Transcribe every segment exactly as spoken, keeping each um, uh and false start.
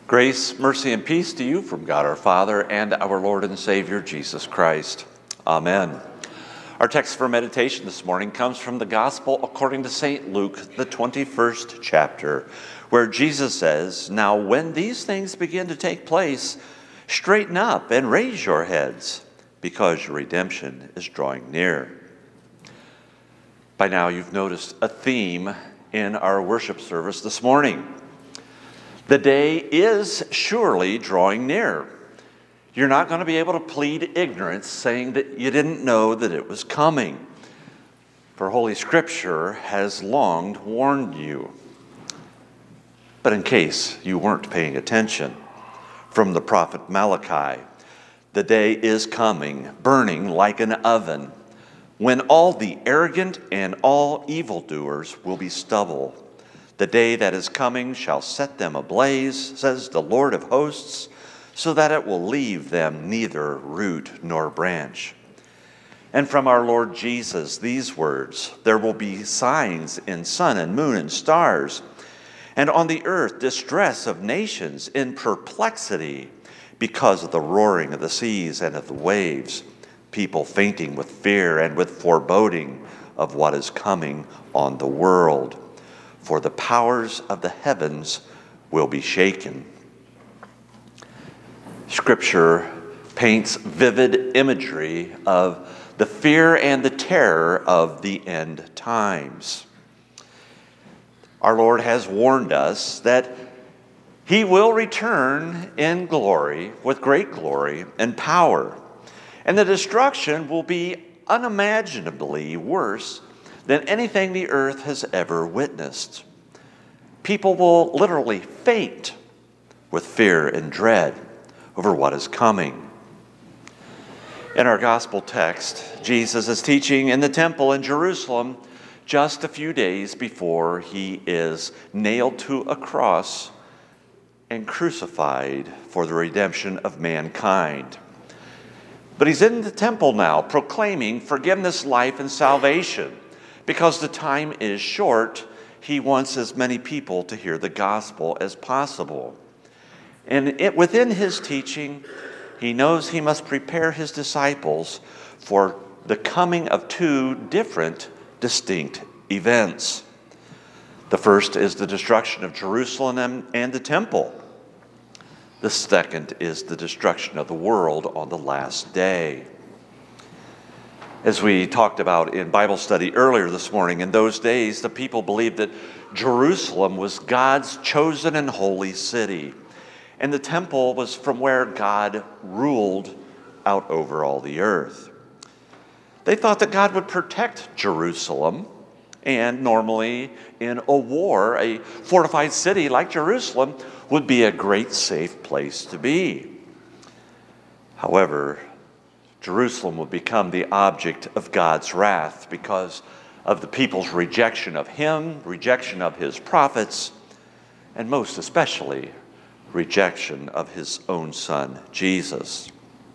Grace, mercy, and peace to you from God our Father and our Lord and Savior, Jesus Christ. Amen. Our text for meditation this morning comes from the Gospel according to Saint Luke, the twenty-first chapter, where Jesus says, "Now when these things begin to take place, straighten up and raise your heads, because your redemption is drawing near." By now you've noticed a theme in our worship service this morning. The day is surely drawing near. You're not going to be able to plead ignorance saying that you didn't know that it was coming. For Holy Scripture has long warned you. But in case you weren't paying attention, from the prophet Malachi, the day is coming, burning like an oven, when all the arrogant and all evildoers will be stubble. The day that is coming shall set them ablaze, says the Lord of hosts, so that it will leave them neither root nor branch. And from our Lord Jesus, these words, "There will be signs in sun and moon and stars, and on the earth distress of nations in perplexity because of the roaring of the seas and of the waves, people fainting with fear and with foreboding of what is coming on the world. For the powers of the heavens will be shaken." Scripture paints vivid imagery of the fear and the terror of the end times. Our Lord has warned us that He will return in glory, with great glory and power, and the destruction will be unimaginably worse than anything the earth has ever witnessed. People will literally faint with fear and dread over what is coming. In our gospel text, Jesus is teaching in the temple in Jerusalem just a few days before he is nailed to a cross and crucified for the redemption of mankind. But he's in the temple now, proclaiming forgiveness, life, and salvation. Because the time is short, he wants as many people to hear the gospel as possible. And it, within his teaching, he knows he must prepare his disciples for the coming of two different, distinct events. The first is the destruction of Jerusalem and, and the temple. The second is the destruction of the world on the last day. As we talked about in Bible study earlier this morning, in those days, the people believed that Jerusalem was God's chosen and holy city, and the temple was from where God ruled out over all the earth. They thought that God would protect Jerusalem, and normally in a war, a fortified city like Jerusalem would be a great safe place to be. However, Jerusalem would become the object of God's wrath because of the people's rejection of him, rejection of his prophets, and most especially, rejection of his own son, Jesus.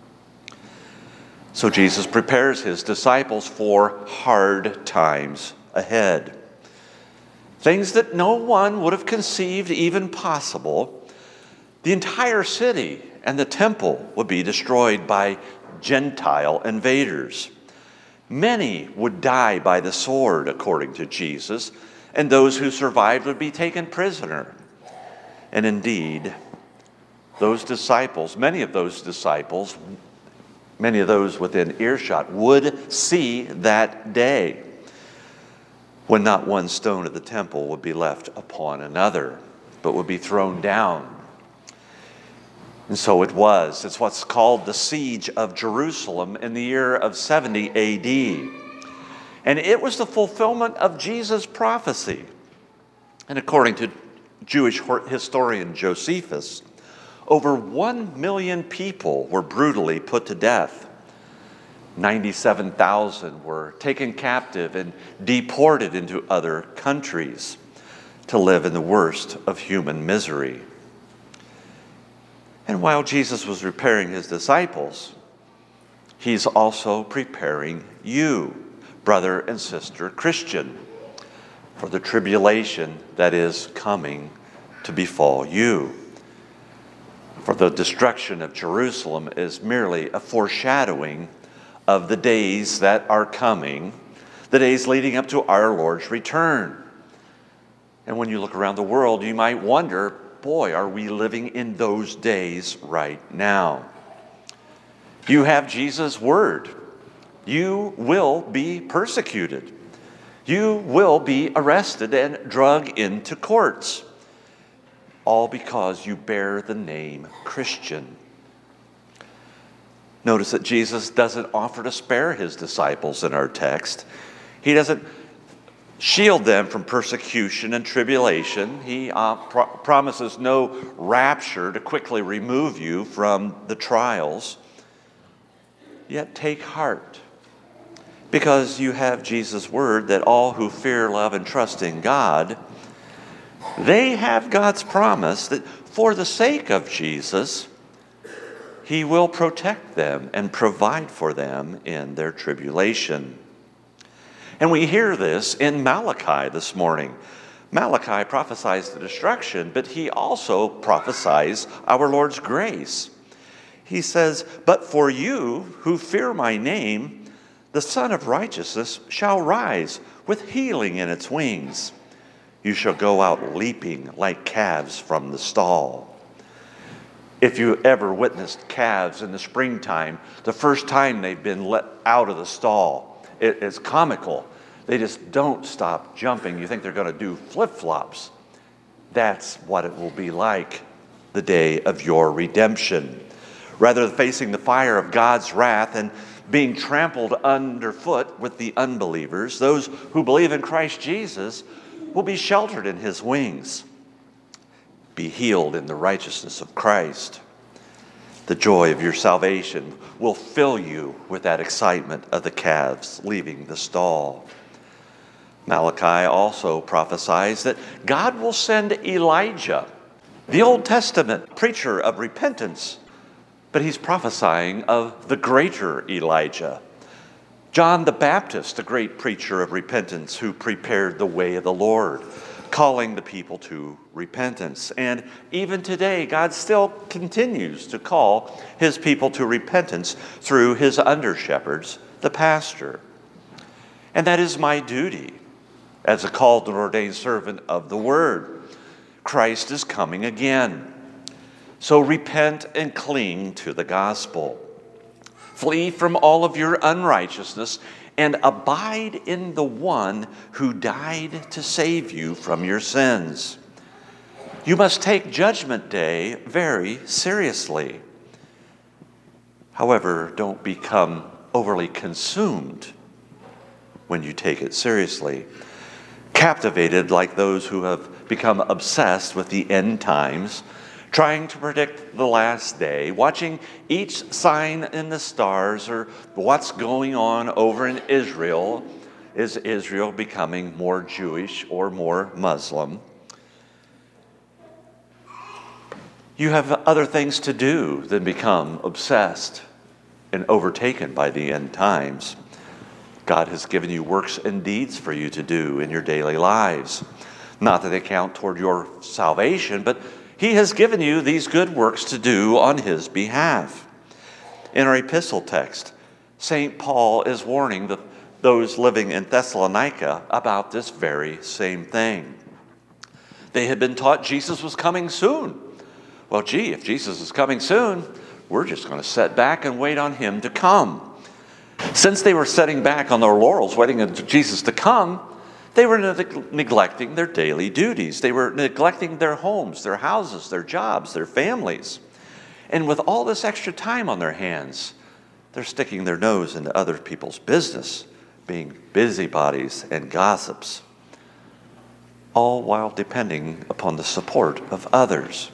So Jesus prepares his disciples for hard times ahead. Things that no one would have conceived even possible. The entire city and the temple would be destroyed by Gentile invaders. Many would die by the sword, according to Jesus, and those who survived would be taken prisoner. And indeed, those disciples, many of those disciples, many of those within earshot, would see that day when not one stone of the temple would be left upon another, but would be thrown down. And so it was. It's what's called the Siege of Jerusalem in the year of seventy A D. And it was the fulfillment of Jesus' prophecy. And according to Jewish historian Josephus, over one million people were brutally put to death. ninety-seven thousand were taken captive and deported into other countries to live in the worst of human misery. And while Jesus was preparing his disciples, he's also preparing you, brother and sister Christian, for the tribulation that is coming to befall you. For the destruction of Jerusalem is merely a foreshadowing of the days that are coming, the days leading up to our Lord's return. And when you look around the world, you might wonder, boy, are we living in those days right now? You have Jesus' word. You will be persecuted. You will be arrested and dragged into courts. All because you bear the name Christian. Notice that Jesus doesn't offer to spare his disciples in our text. He doesn't shield them from persecution and tribulation. He uh, pro- promises no rapture to quickly remove you from the trials. Yet take heart, because you have Jesus' word that all who fear, love, and trust in God, they have God's promise that for the sake of Jesus, he will protect them and provide for them in their tribulation. And we hear this in Malachi this morning. Malachi prophesies the destruction, but he also prophesies our Lord's grace. He says, "But for you who fear my name, the Son of Righteousness shall rise with healing in its wings. You shall go out leaping like calves from the stall." If you ever witnessed calves in the springtime, the first time they've been let out of the stall, it is comical. They just don't stop jumping. You think they're going to do flip-flops. That's what it will be like the day of your redemption. Rather than facing the fire of God's wrath and being trampled underfoot with the unbelievers, those who believe in Christ Jesus will be sheltered in his wings, be healed in the righteousness of Christ. The joy of your salvation will fill you with that excitement of the calves leaving the stall. Malachi also prophesies that God will send Elijah, the Old Testament preacher of repentance, but he's prophesying of the greater Elijah, John the Baptist, a great preacher of repentance who prepared the way of the Lord, calling the people to repentance. And even today, God still continues to call his people to repentance through his under-shepherds, the pastor. And that is my duty as a called and ordained servant of the word. Christ is coming again. So repent and cling to the gospel. Flee from all of your unrighteousness and abide in the one who died to save you from your sins. You must take Judgment Day very seriously. However, don't become overly consumed when you take it seriously. Captivated like those who have become obsessed with the end times, trying to predict the last day, watching each sign in the stars or what's going on over in Israel. Is Israel becoming more Jewish or more Muslim? You have other things to do than become obsessed and overtaken by the end times. God has given you works and deeds for you to do in your daily lives. Not that they count toward your salvation, but he has given you these good works to do on his behalf. In our epistle text, Saint Paul is warning the, those living in Thessalonica about this very same thing. They had been taught Jesus was coming soon. Well, gee, if Jesus is coming soon, we're just going to sit back and wait on him to come. Since they were sitting back on their laurels, waiting for Jesus to come, they were ne- neglecting their daily duties. They were neglecting their homes, their houses, their jobs, their families. And with all this extra time on their hands, they're sticking their nose into other people's business, being busybodies and gossips, all while depending upon the support of others.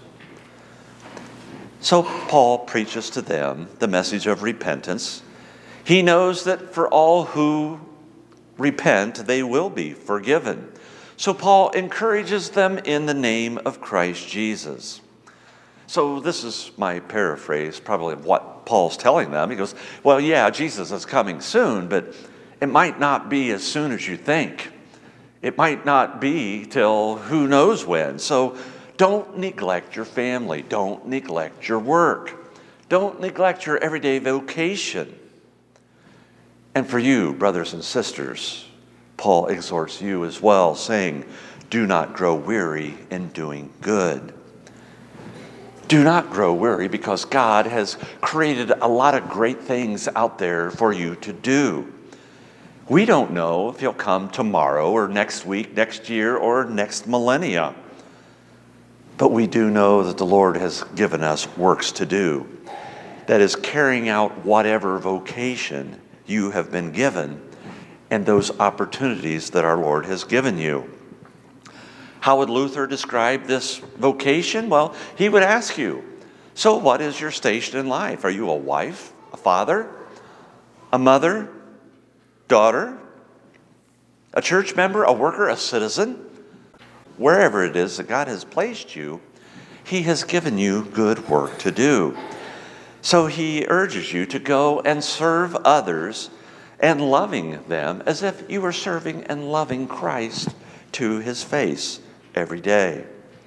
So Paul preaches to them the message of repentance. He knows that for all who repent, they will be forgiven. So Paul encourages them in the name of Christ Jesus. So this is my paraphrase, probably of what Paul's telling them. He goes, well, yeah, Jesus is coming soon, but it might not be as soon as you think. It might not be till who knows when. So don't neglect your family. Don't neglect your work. Don't neglect your everyday vocation. And for you, brothers and sisters, Paul exhorts you as well, saying, do not grow weary in doing good. Do not grow weary because God has created a lot of great things out there for you to do. We don't know if he'll come tomorrow or next week, next year, or next millennia. But we do know that the Lord has given us works to do. That is carrying out whatever vocation you have been given and those opportunities that our Lord has given you. How would Luther describe this vocation? Well, he would ask you, so what is your station in life? Are you a wife, a father, a mother, daughter, a church member, a worker, a citizen? Wherever it is that God has placed you, he has given you good work to do. So he urges you to go and serve others and loving them as if you were serving and loving Christ to his face every day.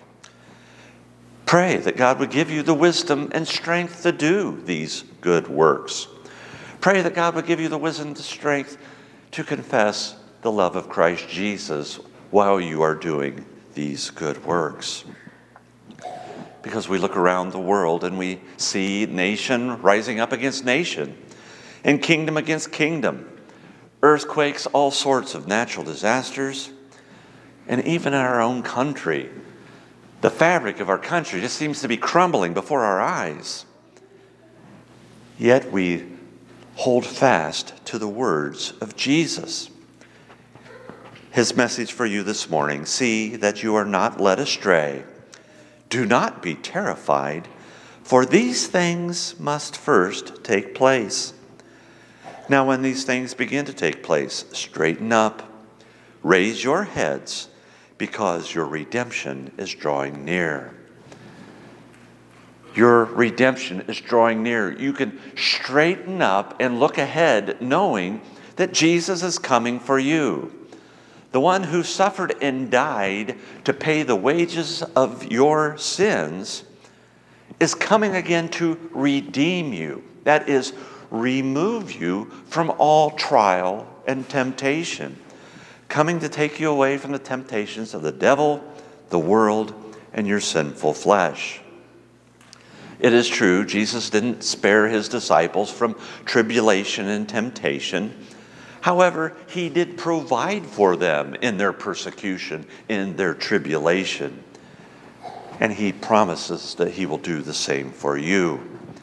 Pray that God would give you the wisdom and strength to do these good works. Pray that God would give you the wisdom and strength to confess the love of Christ Jesus while you are doing these good works. Because we look around the world and we see nation rising up against nation and kingdom against kingdom, earthquakes, all sorts of natural disasters. And even in our own country, the fabric of our country just seems to be crumbling before our eyes. Yet we hold fast to the words of Jesus. His message for you this morning, see that you are not led astray. Do not be terrified, for these things must first take place. Now when these things begin to take place, straighten up, raise your heads, because your redemption is drawing near. Your redemption is drawing near. You can straighten up and look ahead knowing that Jesus is coming for you. The one who suffered and died to pay the wages of your sins is coming again to redeem you. That is, remove you from all trial and temptation. Coming to take you away from the temptations of the devil, the world, and your sinful flesh. It is true, Jesus didn't spare his disciples from tribulation and temptation. However, he did provide for them in their persecution, in their tribulation. And he promises that he will do the same for you.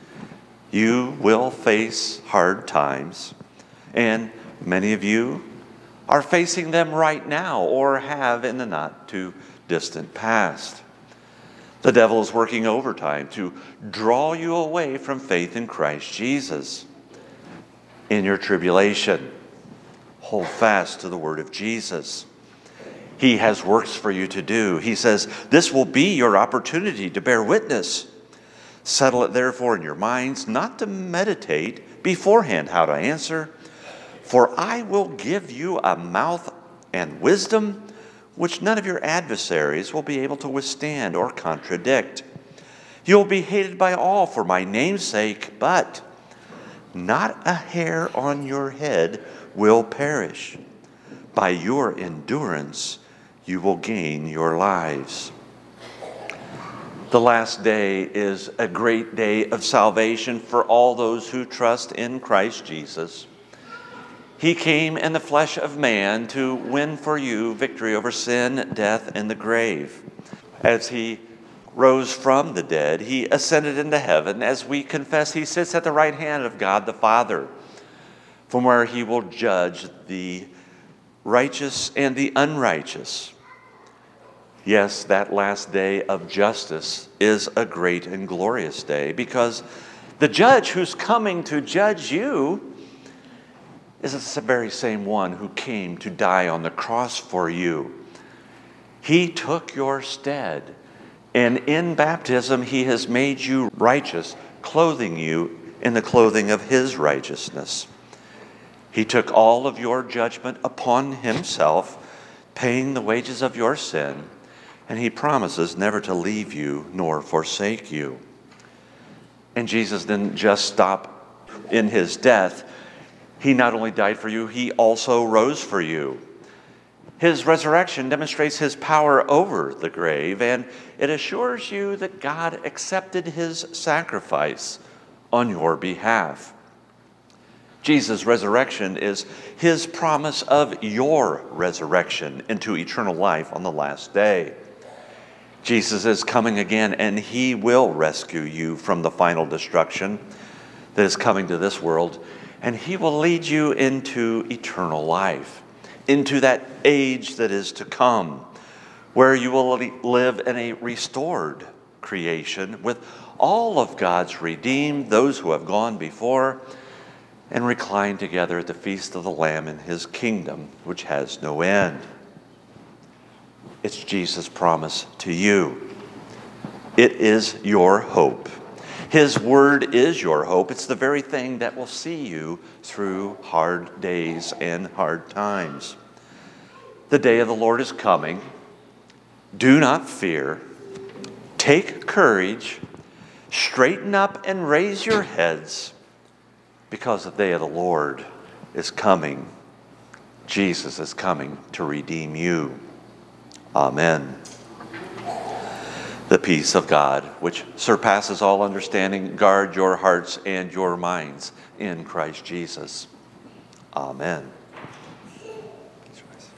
You will face hard times, and many of you are facing them right now or have in the not too distant past. The devil is working overtime to draw you away from faith in Christ Jesus. In your tribulation, hold fast to the word of Jesus. He has works for you to do. He says, this will be your opportunity to bear witness. Settle it therefore in your minds, not to meditate beforehand how to answer. For I will give you a mouth and wisdom which none of your adversaries will be able to withstand or contradict. You will be hated by all for my name's sake, but not a hair on your head will perish. By your endurance, you will gain your lives. The last day is a great day of salvation for all those who trust in Christ Jesus. He came in the flesh of man to win for you victory over sin, death, and the grave. As he rose from the dead, he ascended into heaven. As we confess, he sits at the right hand of God the Father, from where he will judge the righteous and the unrighteous. Yes, that last day of justice is a great and glorious day, because the judge who's coming to judge you is the very same one who came to die on the cross for you. He took your stead, and in baptism he has made you righteous, clothing you in the clothing of his righteousness. He took all of your judgment upon himself, paying the wages of your sin, and he promises never to leave you nor forsake you. And Jesus didn't just stop in his death. He not only died for you, he also rose for you. His resurrection demonstrates his power over the grave, and it assures you that God accepted his sacrifice on your behalf. Jesus' resurrection is his promise of your resurrection into eternal life on the last day. Jesus is coming again, and he will rescue you from the final destruction that is coming to this world, and he will lead you into eternal life, into that age that is to come, where you will live in a restored creation with all of God's redeemed, those who have gone before, and recline together at the feast of the Lamb in his kingdom, which has no end. It's Jesus' promise to you. It is your hope. His word is your hope. It's the very thing that will see you through hard days and hard times. The day of the Lord is coming. Do not fear. Take courage. Straighten up and raise your heads, because the day of the Lord is coming. Jesus is coming to redeem you. Amen. The peace of God, which surpasses all understanding, guard your hearts and your minds in Christ Jesus. Amen.